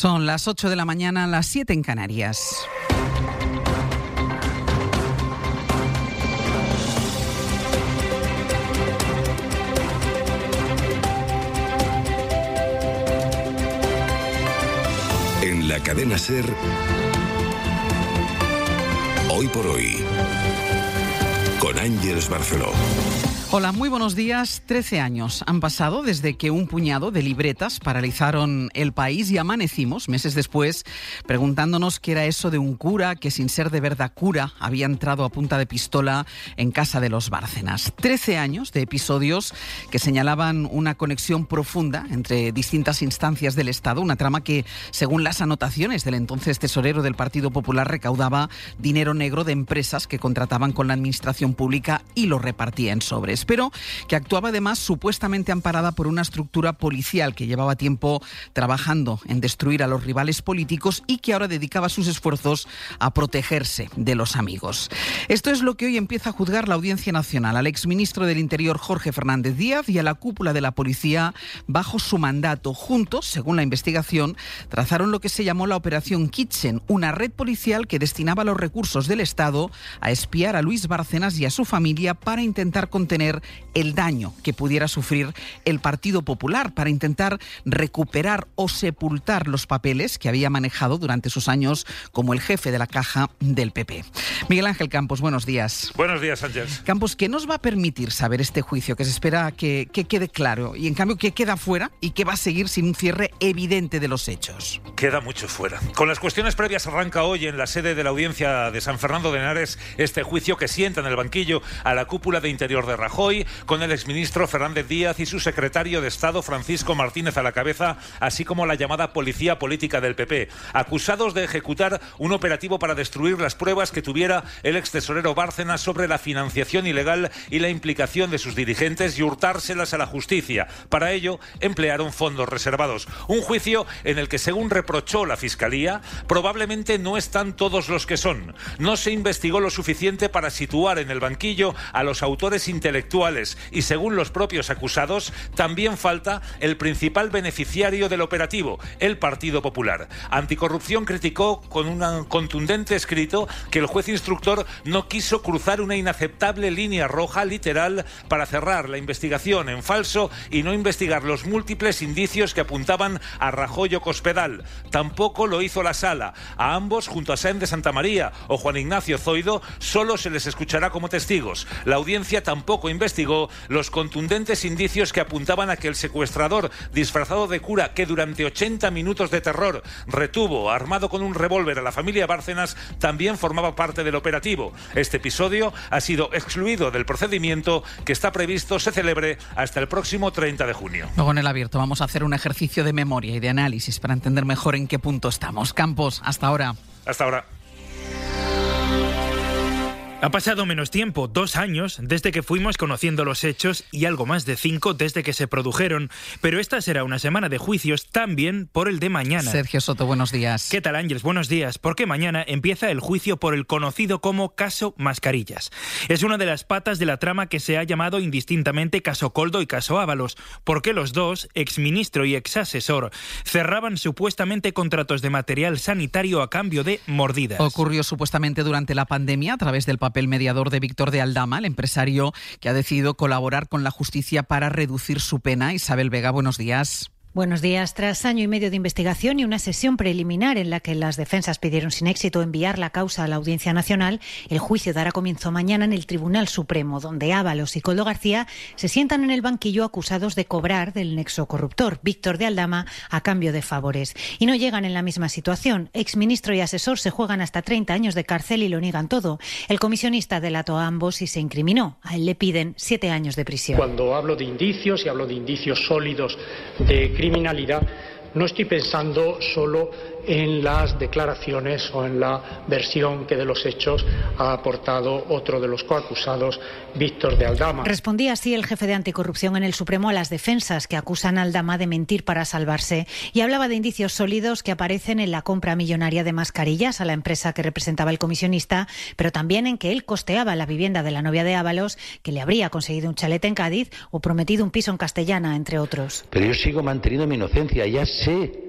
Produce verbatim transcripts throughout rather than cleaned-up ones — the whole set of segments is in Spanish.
Son las ocho de la mañana, las siete en Canarias. En la cadena SER, Hoy por Hoy, con Ángeles Barceló. Hola, muy buenos días. Trece años han pasado desde que un puñado de libretas paralizaron el país y amanecimos, meses después, preguntándonos qué era eso de un cura que, sin ser de verdad cura, había entrado a punta de pistola en casa de los Bárcenas. Trece años de episodios que señalaban una conexión profunda entre distintas instancias del Estado, una trama que, según las anotaciones del entonces tesorero del Partido Popular, recaudaba dinero negro de empresas que contrataban con la administración pública y lo repartía en sobres, pero que actuaba además supuestamente amparada por una estructura policial que llevaba tiempo trabajando en destruir a los rivales políticos y que ahora dedicaba sus esfuerzos a protegerse de los amigos. Esto es lo que hoy empieza a juzgar la Audiencia Nacional al exministro del Interior Jorge Fernández Díaz y a la cúpula de la policía bajo su mandato. Juntos, según la investigación, trazaron lo que se llamó la Operación Kitchen, una red policial que destinaba los recursos del Estado a espiar a Luis Bárcenas y a su familia para intentar contener el daño que pudiera sufrir el Partido Popular, para intentar recuperar o sepultar los papeles que había manejado durante sus años como el jefe de la caja del P P. Miguel Ángel Campos, buenos días. Buenos días, Sánchez. Campos, ¿qué nos va a permitir saber este juicio que se espera que, que quede claro y en cambio que queda fuera y que va a seguir sin un cierre evidente de los hechos? Queda mucho fuera. Con las cuestiones previas arranca hoy en la sede de la Audiencia de San Fernando de Henares este juicio que sienta en el banquillo a la cúpula de Interior de Rajoy, con el exministro Fernández Díaz y su secretario de Estado Francisco Martínez a la cabeza, así como la llamada policía política del P P, acusados de ejecutar un operativo para destruir las pruebas que tuviera el extesorero Bárcenas sobre la financiación ilegal y la implicación de sus dirigentes y hurtárselas a la justicia. Para ello, emplearon fondos reservados. Un juicio en el que, según reprochó la Fiscalía, probablemente no están todos los que son. No se investigó lo suficiente para situar en el banquillo a los autores intelectuales y, según los propios acusados, también falta el principal beneficiario del operativo, el Partido Popular. Anticorrupción criticó con un contundente escrito que el juez instructor no quiso cruzar una inaceptable línea roja literal para cerrar la investigación en falso y no investigar los múltiples indicios que apuntaban a Rajoy o Cospedal. Tampoco lo hizo la Sala. A ambos, junto a Sáenz de Santamaría o Juan Ignacio Zoido, solo se les escuchará como testigos. La audiencia tampoco investigó los contundentes indicios que apuntaban a que el secuestrador disfrazado de cura, que durante ochenta minutos de terror retuvo armado con un revólver a la familia Bárcenas, también formaba parte del operativo. Este episodio ha sido excluido del procedimiento que está previsto se celebre hasta el próximo treinta de junio. Luego en el abierto vamos a hacer un ejercicio de memoria y de análisis para entender mejor en qué punto estamos. Campos, hasta ahora. Hasta ahora. Ha pasado menos tiempo, dos años, desde que fuimos conociendo los hechos y algo más de cinco desde que se produjeron. Pero esta será una semana de juicios también por el de mañana. Sergio Soto, buenos días. ¿Qué tal, Ángeles? Buenos días. Porque mañana empieza el juicio por el conocido como caso Mascarillas. Es una de las patas de la trama que se ha llamado indistintamente caso Coldo y caso Ábalos, porque los dos, exministro y exasesor, cerraban supuestamente contratos de material sanitario a cambio de mordidas. Ocurrió supuestamente durante la pandemia a través del papel mediador de Víctor de Aldama, el empresario que ha decidido colaborar con la justicia para reducir su pena. Isabel Vega, buenos días. Buenos días. Tras año y medio de investigación y una sesión preliminar en la que las defensas pidieron sin éxito enviar la causa a la Audiencia Nacional, el juicio dará comienzo mañana en el Tribunal Supremo, donde Ábalos y Koldo García se sientan en el banquillo acusados de cobrar del nexo corruptor, Víctor de Aldama, a cambio de favores. Y no llegan en la misma situación. Exministro y asesor se juegan hasta treinta años de cárcel y lo niegan todo. El comisionista delató a ambos y se incriminó. A él le piden siete años de prisión. Cuando hablo de indicios y hablo de indicios sólidos de criminalidad, no estoy pensando solo en las declaraciones o en la versión que de los hechos ha aportado otro de los coacusados, Víctor de Aldama. Respondía así el jefe de anticorrupción en el Supremo a las defensas que acusan a Aldama de mentir para salvarse, y hablaba de indicios sólidos que aparecen en la compra millonaria de mascarillas a la empresa que representaba el comisionista, pero también en que él costeaba la vivienda de la novia de Ábalos, que le habría conseguido un chalet en Cádiz o prometido un piso en Castellana, entre otros. Pero yo sigo manteniendo mi inocencia, ya sé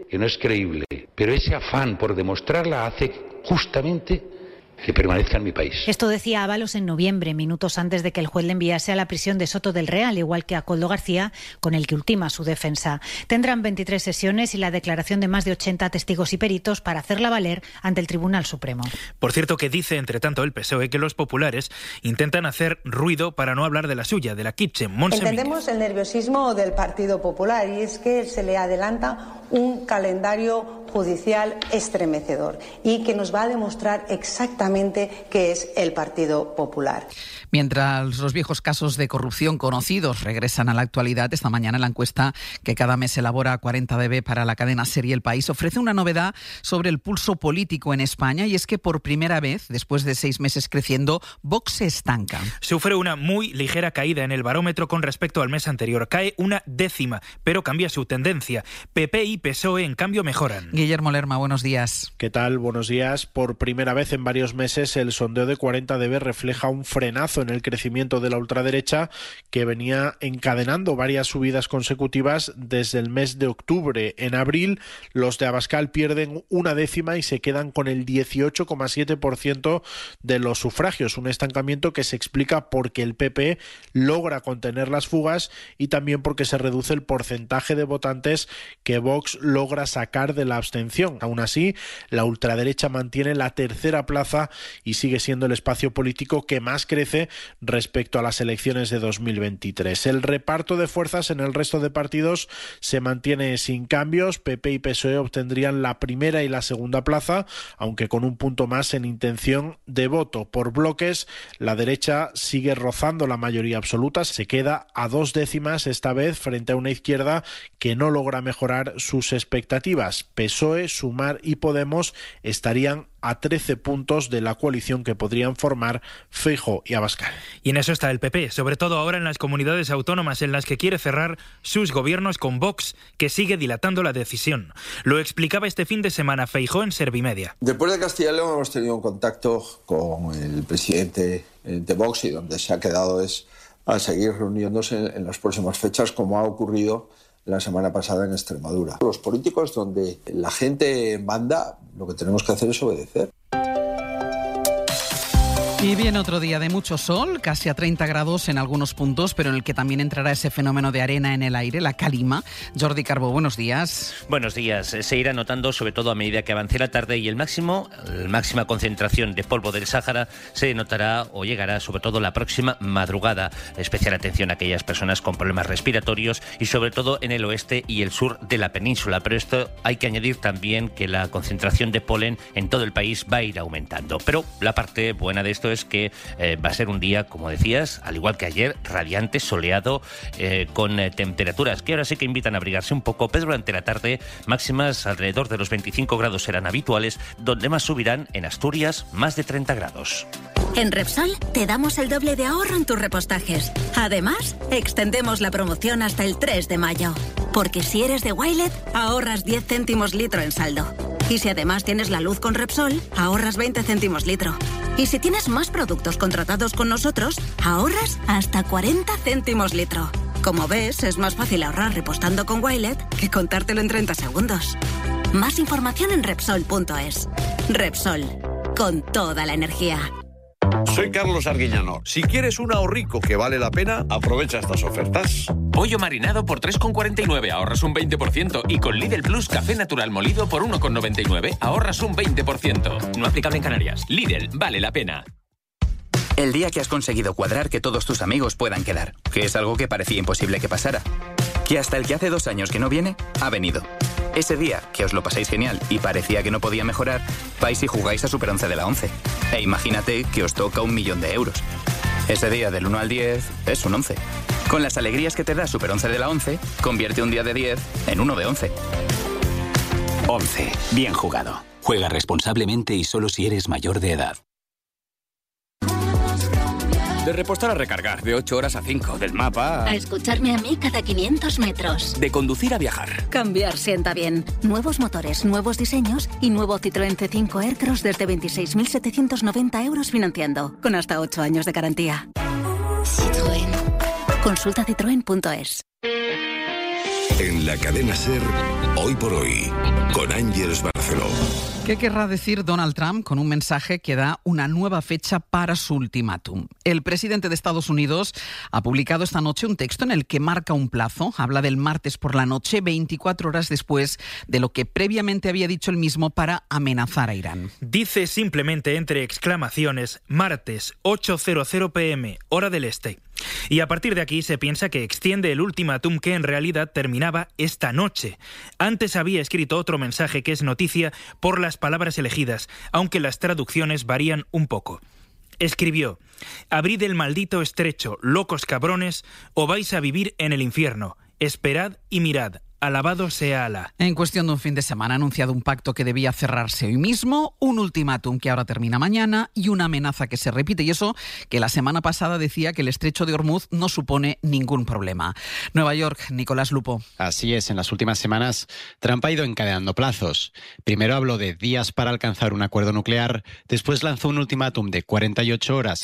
que no es creíble, pero ese afán por demostrarla hace justamente que permanezca en mi país. Esto decía Ábalos en noviembre, minutos antes de que el juez le enviase a la prisión de Soto del Real, igual que a Koldo García, con el que ultima su defensa. Tendrán veintitrés sesiones y la declaración de más de ochenta testigos y peritos para hacerla valer ante el Tribunal Supremo. Por cierto, que dice, entre tanto, el P S O E que los populares intentan hacer ruido para no hablar de la suya, de la Kitchen. Montse Entendemos Mínguez. el nerviosismo del Partido Popular y es que se le adelanta un calendario judicial estremecedor y que nos va a demostrar exactamente qué es el Partido Popular. Mientras los viejos casos de corrupción conocidos regresan a la actualidad, esta mañana la encuesta que cada mes elabora cuarenta D B para la cadena SER y El País ofrece una novedad sobre el pulso político en España, y es que por primera vez, después de seis meses creciendo, Vox se estanca. Sufre una muy ligera caída en el barómetro con respecto al mes anterior. Cae una décima, pero cambia su tendencia. P P y P S O E, en cambio, mejoran. Guillermo Lerma, buenos días. ¿Qué tal? Buenos días. Por primera vez en varios meses, el sondeo de cuarenta D B refleja un frenazo en el crecimiento de la ultraderecha, que venía encadenando varias subidas consecutivas desde el mes de octubre. En abril, los de Abascal pierden una décima y se quedan con el dieciocho coma siete por ciento de los sufragios, un estancamiento que se explica porque el P P logra contener las fugas y también porque se reduce el porcentaje de votantes que Vox logra sacar de la abstención. Aún así, la ultraderecha mantiene la tercera plaza y sigue siendo el espacio político que más crece respecto a las elecciones de dos mil veintitrés. El reparto de fuerzas en el resto de partidos se mantiene sin cambios. P P y P S O E obtendrían la primera y la segunda plaza, aunque con un punto más en intención de voto. Por bloques, la derecha sigue rozando la mayoría absoluta, se queda a dos décimas esta vez frente a una izquierda que no logra mejorar sus expectativas. P S O E, Sumar y Podemos estarían a trece puntos de la coalición que podrían formar Feijóo y Abascal. Y en eso está el P P, sobre todo ahora en las comunidades autónomas en las que quiere cerrar sus gobiernos con Vox, que sigue dilatando la decisión. Lo explicaba este fin de semana Feijóo en Servimedia. Después de Castilla y León hemos tenido un contacto con el presidente de Vox y donde se ha quedado es a seguir reuniéndose en las próximas fechas, como ha ocurrido la semana pasada en Extremadura. Los políticos, donde la gente manda, lo que tenemos que hacer es obedecer. Y viene otro día de mucho sol, casi a treinta grados en algunos puntos, pero en el que también entrará ese fenómeno de arena en el aire, la calima. Jordi Carbó, buenos días. Buenos días. Se irá notando sobre todo a medida que avance la tarde y el máximo, la máxima concentración de polvo del Sáhara se notará o llegará sobre todo la próxima madrugada. Especial atención a aquellas personas con problemas respiratorios y sobre todo en el oeste y el sur de la península. Pero esto hay que añadir también que la concentración de polen en todo el país va a ir aumentando. Pero la parte buena de esto es que eh, va a ser un día, como decías, al igual que ayer, radiante, soleado, eh, con eh, temperaturas que ahora sí que invitan a abrigarse un poco, pero durante la tarde máximas alrededor de los veinticinco grados serán habituales, donde más subirán en Asturias, más de treinta grados. En Repsol te damos el doble de ahorro en tus repostajes. Además, extendemos la promoción hasta el tres de mayo. Porque si eres de Wilet, ahorras diez céntimos litro en saldo. Y si además tienes la luz con Repsol, ahorras veinte céntimos litro. Y si tienes más productos contratados con nosotros, ahorras hasta cuarenta céntimos litro. Como ves, es más fácil ahorrar repostando con Wilet que contártelo en treinta segundos. Más información en Repsol punto es. Repsol, con toda la energía. Soy Carlos Arguiñano. Si quieres un ahorrico que vale la pena, aprovecha estas ofertas. Pollo marinado por tres con cuarenta y nueve, ahorras un veinte por ciento. Y con Lidl Plus café natural molido por uno con noventa y nueve, ahorras un veinte por ciento. No aplicable en Canarias. Lidl, vale la pena. El día que has conseguido cuadrar que todos tus amigos puedan quedar, que es algo que parecía imposible que pasara. Que hasta el que hace dos años que no viene, ha venido. Ese día, que os lo pasáis genial y parecía que no podía mejorar, vais y jugáis a Super once de la once. E imagínate que os toca un millón de euros. Ese día del uno al diez es un once. Con las alegrías que te da Super once de la once, convierte un día de diez en uno de once. once. Bien jugado. Juega responsablemente y solo si eres mayor de edad. De repostar a recargar, de ocho horas a cinco, del mapa a... a escucharme a mí cada quinientos metros. De conducir a viajar. Cambiar sienta bien. Nuevos motores, nuevos diseños y nuevo Citroën C cinco Aircross desde veintiséis mil setecientos noventa euros financiando, con hasta ocho años de garantía. Citroën. Consulta citroen punto es. En la cadena SER, Hoy por Hoy, con Ángeles Barceló. ¿Qué querrá decir Donald Trump con un mensaje que da una nueva fecha para su ultimátum? El presidente de Estados Unidos ha publicado esta noche un texto en el que marca un plazo. Habla del martes por la noche, veinticuatro horas después de lo que previamente había dicho él mismo para amenazar a Irán. Dice simplemente entre exclamaciones, martes, ocho cero pe eme, hora del este. Y a partir de aquí se piensa que extiende el ultimátum que en realidad terminaba esta noche. Antes había escrito otro mensaje que es noticia por las palabras elegidas, aunque las traducciones varían un poco. Escribió: «Abrid el maldito estrecho, locos cabrones, o vais a vivir en el infierno. Esperad y mirad. Alabado sea Alá». En cuestión de un fin de semana ha anunciado un pacto que debía cerrarse hoy mismo, un ultimátum que ahora termina mañana y una amenaza que se repite, y eso que la semana pasada decía que el estrecho de Hormuz no supone ningún problema. Nueva York, Nicolás Lupo. Así es, en las últimas semanas Trump ha ido encadenando plazos. Primero habló de días para alcanzar un acuerdo nuclear, después lanzó un ultimátum de cuarenta y ocho horas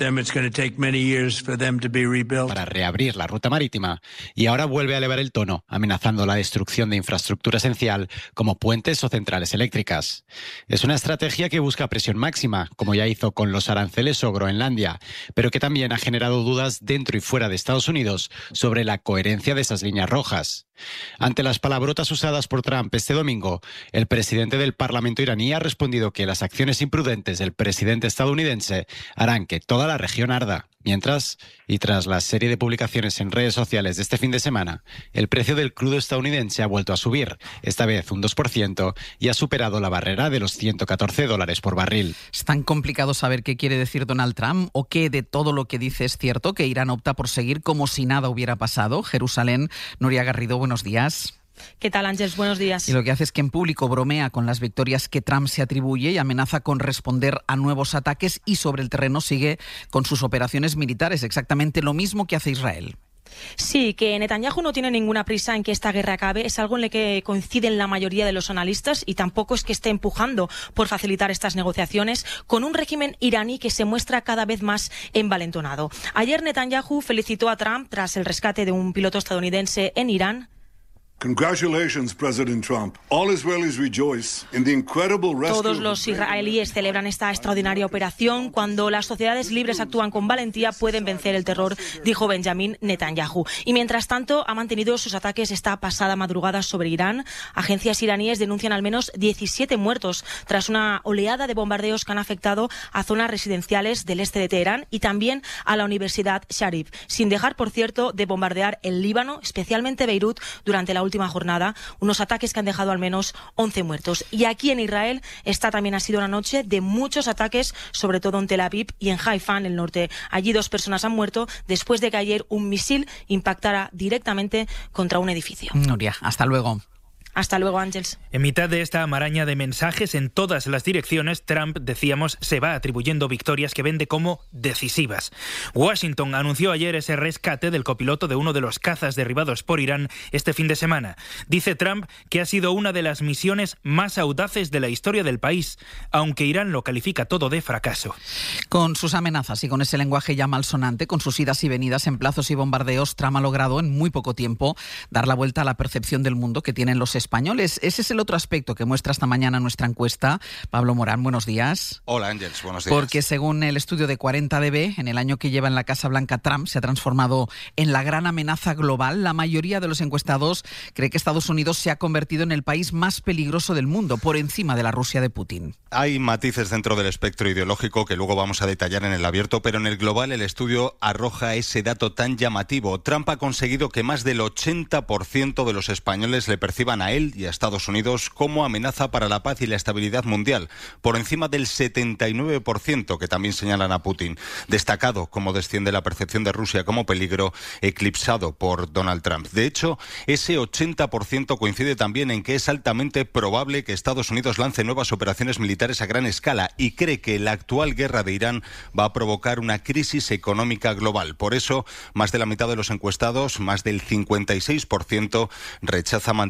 para reabrir la ruta marítima, y ahora vuelve a elevar el tono, amenazando la destrucción de infraestructura esencial como puentes o centrales eléctricas. Es una estrategia que busca presión máxima, como ya hizo con los aranceles o Groenlandia, pero que también ha generado dudas dentro y fuera de Estados Unidos sobre la coherencia de esas líneas rojas. Ante las palabrotas usadas por Trump este domingo, el presidente del Parlamento iraní ha respondido que las acciones imprudentes del presidente estadounidense harán que toda la región arda. Mientras, y tras la serie de publicaciones en redes sociales de este fin de semana, el precio del crudo estadounidense ha vuelto a subir, esta vez un dos por ciento, y ha superado la barrera de los ciento catorce dólares por barril. ¿Es tan complicado saber qué quiere decir Donald Trump o qué de todo lo que dice es cierto, que Irán opta por seguir como si nada hubiera pasado? Jerusalén, Nuria Garrido, buenos días. ¿Qué tal, Ángeles? Buenos días. Y lo que hace es que en público bromea con las victorias que Trump se atribuye y amenaza con responder a nuevos ataques, y sobre el terreno sigue con sus operaciones militares, exactamente lo mismo que hace Israel. Sí, que Netanyahu no tiene ninguna prisa en que esta guerra acabe es algo en lo que coinciden la mayoría de los analistas, y tampoco es que esté empujando por facilitar estas negociaciones con un régimen iraní que se muestra cada vez más envalentonado. Ayer Netanyahu felicitó a Trump tras el rescate de un piloto estadounidense en Irán. Congratulations, President Trump. All Israelis rejoice in the incredible rescue. Todos los israelíes celebran esta extraordinaria operación. Cuando las sociedades libres actúan con valentía, pueden vencer el terror, dijo Benjamin Netanyahu. Y mientras tanto, ha mantenido sus ataques esta pasada madrugada sobre Irán. Agencias iraníes denuncian al menos diecisiete muertos tras una oleada de bombardeos que han afectado a zonas residenciales del este de Teherán y también a la Universidad Sharif, sin dejar, por cierto, de bombardear el Líbano, especialmente Beirut, durante la última jornada, unos ataques que han dejado al menos once muertos. Y aquí en Israel, esta también ha sido una noche de muchos ataques, sobre todo en Tel Aviv y en Haifa, en el norte. Allí dos personas han muerto después de que ayer un misil impactara directamente contra un edificio. Nuria, hasta luego. Hasta luego, Ángeles. En mitad de esta maraña de mensajes en todas las direcciones, Trump, decíamos, se va atribuyendo victorias que vende como decisivas. Washington anunció ayer ese rescate del copiloto de uno de los cazas derribados por Irán este fin de semana. Dice Trump que ha sido una de las misiones más audaces de la historia del país, aunque Irán lo califica todo de fracaso. Con sus amenazas y con ese lenguaje ya malsonante, con sus idas y venidas en plazos y bombardeos, Trump ha logrado en muy poco tiempo dar la vuelta a la percepción del mundo que tienen los españoles. Ese es el otro aspecto que muestra esta mañana nuestra encuesta. Pablo Morán, buenos días. Hola, Ángeles, buenos días. Porque según el estudio de cuarenta D B, en el año que lleva en la Casa Blanca Trump se ha transformado en la gran amenaza global. La mayoría de los encuestados cree que Estados Unidos se ha convertido en el país más peligroso del mundo, por encima de la Rusia de Putin. Hay matices dentro del espectro ideológico que luego vamos a detallar en el abierto, pero en el global el estudio arroja ese dato tan llamativo. Trump ha conseguido que más del ochenta por ciento de los españoles le perciban a él y a Estados Unidos como amenaza para la paz y la estabilidad mundial, por encima del setenta y nueve por ciento que también señalan a Putin. Destacado cómo desciende la percepción de Rusia como peligro, eclipsado por Donald Trump. De hecho, ese ochenta por ciento coincide también en que es altamente probable que Estados Unidos lance nuevas operaciones militares a gran escala y cree que la actual guerra de Irán va a provocar una crisis económica global. Por eso, más de la mitad de los encuestados, más del cincuenta y seis por ciento, rechaza mantener la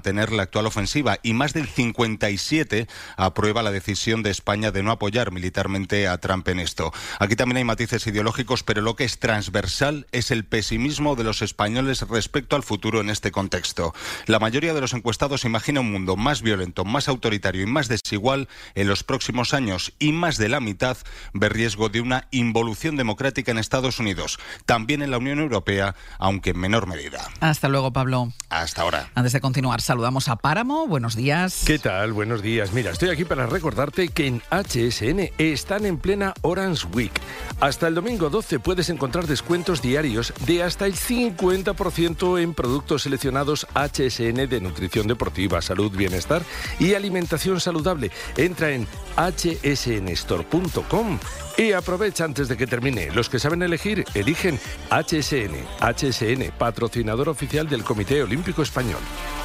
actual ofensiva y más del cincuenta y siete por ciento aprueba la decisión de España de no apoyar militarmente a Trump en esto. Aquí también hay matices ideológicos, pero lo que es transversal es el pesimismo de los españoles respecto al futuro en este contexto. La mayoría de los encuestados imagina un mundo más violento, más autoritario y más desigual en los próximos años, y más de la mitad ve riesgo de una involución democrática en Estados Unidos, también en la Unión Europea, aunque en menor medida. Hasta luego, Pablo. Hasta ahora. Antes de continuar, saludamos a Páramo. Buenos días. ¿Qué tal? Buenos días. Mira, estoy aquí para recordarte que en H S N están en plena Orange Week. Hasta el domingo doce puedes encontrar descuentos diarios de hasta el cincuenta por ciento en productos seleccionados H S N de nutrición deportiva, salud, bienestar y alimentación saludable. Entra en h s n store punto com y aprovecha antes de que termine. Los que saben elegir, eligen H S N. H S N, patrocinador oficial del Comité Olímpico Español.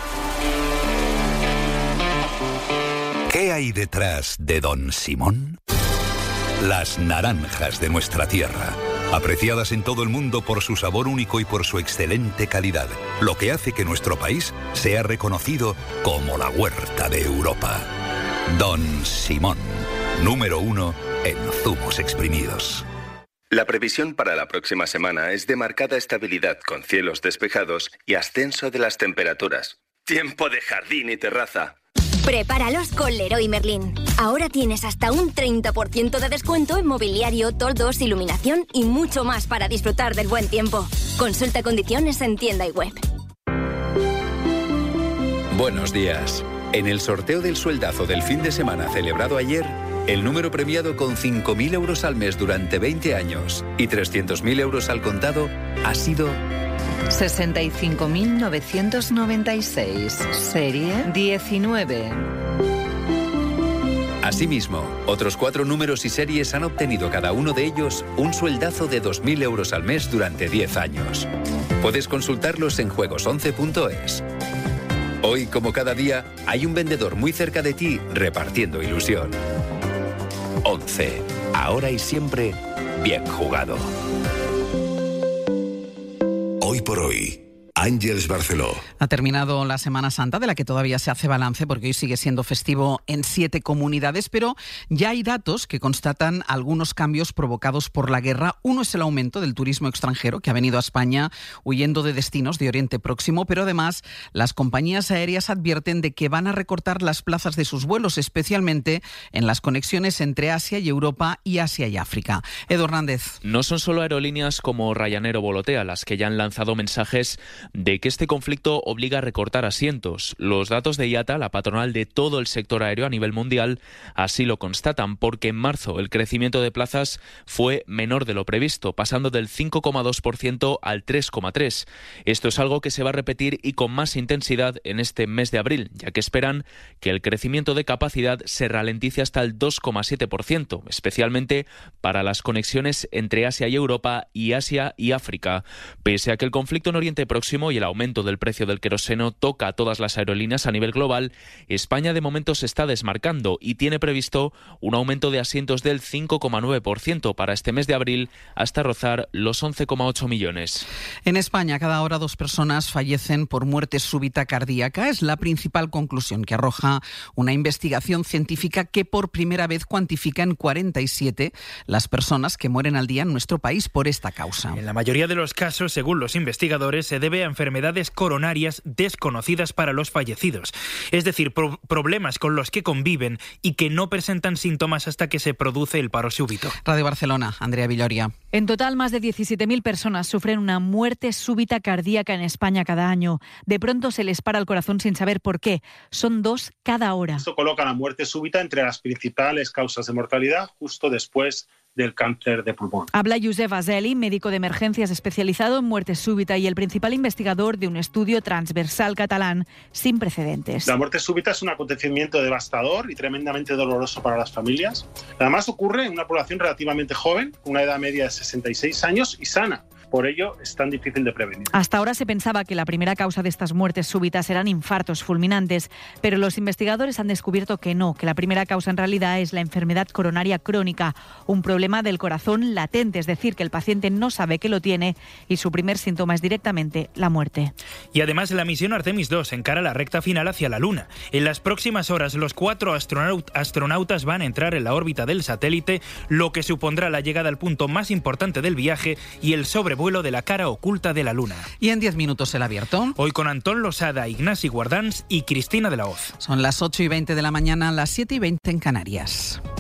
¿Qué hay detrás de Don Simón? Las naranjas de nuestra tierra, apreciadas en todo el mundo por su sabor único y por su excelente calidad, lo que hace que nuestro país sea reconocido como la huerta de Europa. Don Simón, número uno en zumos exprimidos. La previsión para la próxima semana es de marcada estabilidad con cielos despejados y ascenso de las temperaturas. Tiempo de jardín y terraza. Prepáralos con Leroy Merlin. Ahora tienes hasta un treinta por ciento de descuento en mobiliario, toldos, iluminación y mucho más para disfrutar del buen tiempo. Consulta condiciones en tienda y web. Buenos días. En el sorteo del sueldazo del fin de semana celebrado ayer, el número premiado con cinco mil euros al mes durante veinte años y trescientos mil euros al contado ha sido sesenta y cinco mil novecientos noventa y seis, serie diecinueve. Asimismo, otros cuatro números y series han obtenido cada uno de ellos un sueldazo de dos mil euros al mes durante diez años. Puedes consultarlos en juegos once punto es. Hoy, como cada día, hay un vendedor muy cerca de ti repartiendo ilusión. once. Ahora y siempre, bien jugado. Hoy por hoy, Ángeles Barceló. Ha terminado la Semana Santa, de la que todavía se hace balance porque hoy sigue siendo festivo en siete comunidades, pero ya hay datos que constatan algunos cambios provocados por la guerra. Uno es el aumento del turismo extranjero que ha venido a España huyendo de destinos de Oriente Próximo, pero además las compañías aéreas advierten de que van a recortar las plazas de sus vuelos, especialmente en las conexiones entre Asia y Europa y Asia y África. Edu Hernández. No son solo aerolíneas como Ryanair o Volotea las que ya han lanzado mensajes de que este conflicto obliga a recortar asientos. Los datos de I A T A, la patronal de todo el sector aéreo a nivel mundial, así lo constatan, porque en marzo el crecimiento de plazas fue menor de lo previsto, pasando del cinco coma dos por ciento al tres coma tres por ciento. Esto es algo que se va a repetir y con más intensidad en este mes de abril, ya que esperan que el crecimiento de capacidad se ralentice hasta el dos coma siete por ciento, especialmente para las conexiones entre Asia y Europa y Asia y África. Pese a que el conflicto en Oriente Próximo y el aumento del precio del queroseno toca a todas las aerolíneas a nivel global, España de momento se está desmarcando y tiene previsto un aumento de asientos del cinco coma nueve por ciento para este mes de abril hasta rozar los once coma ocho millones. En España, cada hora dos personas fallecen por muerte súbita cardíaca. Es la principal conclusión que arroja una investigación científica que por primera vez cuantifica en cuarenta y siete las personas que mueren al día en nuestro país por esta causa. En la mayoría de los casos, según los investigadores, se debe a enfermedades coronarias desconocidas para los fallecidos, es decir, pro- problemas con los que conviven y que no presentan síntomas hasta que se produce el paro súbito. Radio Barcelona, Andrea Villoria. En total, más de diecisiete mil personas sufren una muerte súbita cardíaca en España cada año. De pronto se les para el corazón sin saber por qué. Son dos cada hora. Esto coloca la muerte súbita entre las principales causas de mortalidad justo después del cáncer de pulmón. Habla Josep Azeli, médico de emergencias especializado en muerte súbita y el principal investigador de un estudio transversal catalán sin precedentes. La muerte súbita es un acontecimiento devastador y tremendamente doloroso para las familias. Además ocurre en una población relativamente joven, con una edad media de sesenta y seis años y sana. Por ello, es tan difícil de prevenir. Hasta ahora se pensaba que la primera causa de estas muertes súbitas eran infartos fulminantes, pero los investigadores han descubierto que no, que la primera causa en realidad es la enfermedad coronaria crónica, un problema del corazón latente, es decir, que el paciente no sabe que lo tiene y su primer síntoma es directamente la muerte. Y además la misión Artemis dos encara la recta final hacia la Luna. En las próximas horas los cuatro astronaut- astronautas van a entrar en la órbita del satélite, lo que supondrá la llegada al punto más importante del viaje y el sobrevuelo de la cara oculta de la Luna. Y en diez minutos el abierto. Hoy con Antón Losada, Ignasi Guardans y Cristina de la Hoz. Son las ocho y veinte de la mañana, las siete y veinte en Canarias.